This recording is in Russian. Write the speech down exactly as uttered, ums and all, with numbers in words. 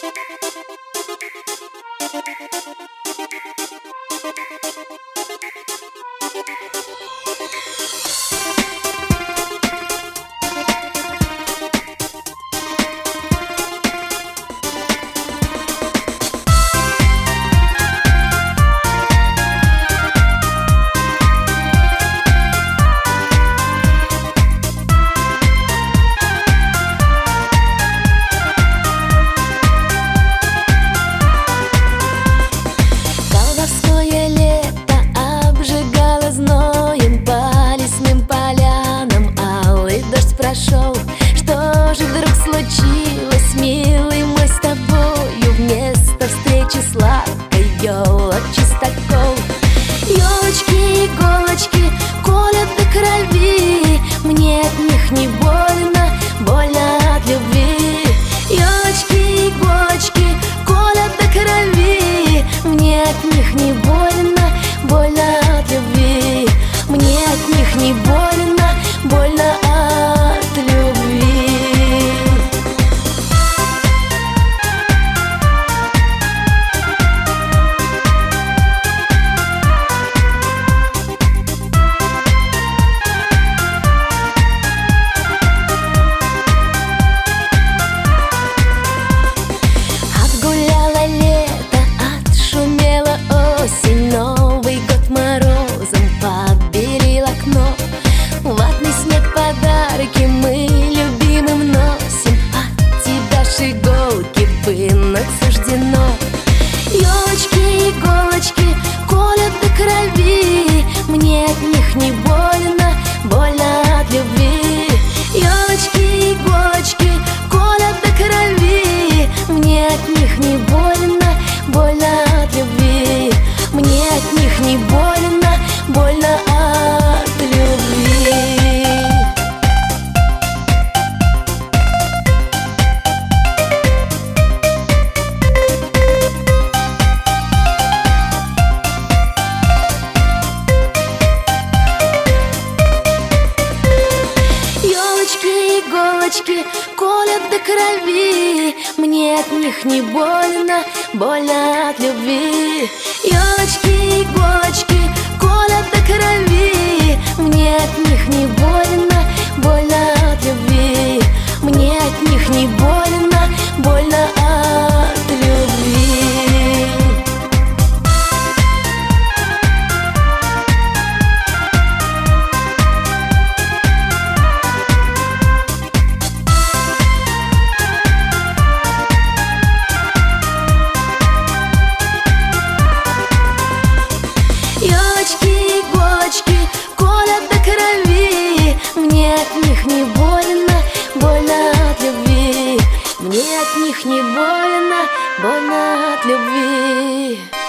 Прошел. Что же вдруг случилось, милый мой, с тобою? Вместо встречи сладкой елок чистокол. Елочки, иголочки колят до крови, мне от них не больно, больно от любви. Елочки, иголочки колят до крови, мне от них не больно, больно от любви. Мне от них не больно, больно от любви. Отгуляло лето, отшумела осень, Новый год морозом побелил окно. Ватный снег, подарки мы любимым носим, от тебя ж иголки вынуть суждено. Елочки, иголочки колят до крови, мне от них не больно, больно от любви. Елочки, иголочки колят до крови, мне от них не больно, больно от любви. Мне от них не больно, больно от любви. Елочки, иголочки колят до крови, мне от них не больно, больно от любви. Елочки, иголочки колят до крови, мне от них не больно, больно от любви. Мне от них не больно, больно от любви. Елочки, иголочки колят до крови, мне от них не больно, больно от любви. Мне от них не больно, больно от любви.